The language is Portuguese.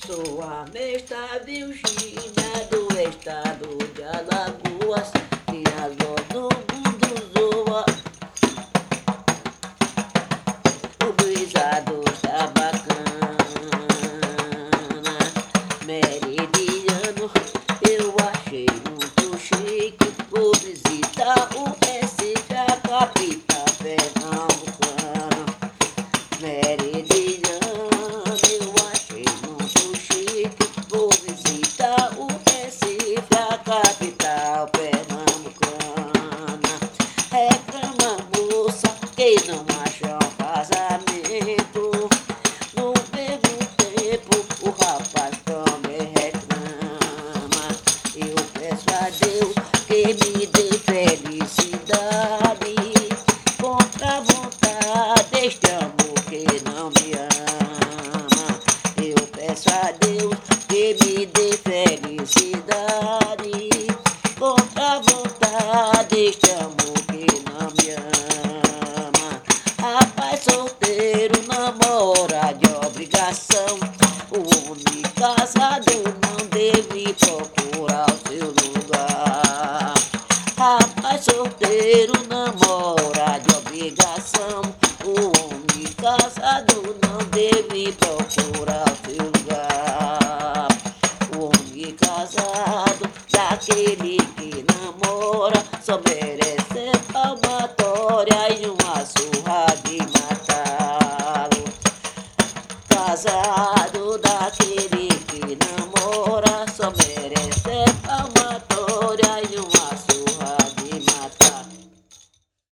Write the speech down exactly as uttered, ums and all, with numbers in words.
sou a mestra Virgínia do estado de Alagoas, e a voz do mundo zoa. O brisado tá bacana, meridiano, eu achei muito chique. Vou visitar o Recife, a capital pernambucana. Meridiano, eu achei muito chique. Vou visitar o Recife, a capital pernambucana. Reclama, moça, quem não acha um casamento. No mesmo tempo, o rapaz também reclama. Eu peço a Deus que me dê felicidade, contra a vontade deste amor que não me ama. Eu peço a Deus que me dê felicidade, contra a vontade deste amor que não me ama. Rapaz solteiro namora de obrigação, o homem casado não deve procurar o seu lugar. Rapaz solteiro namora de obrigação, o homem casado não deve procurar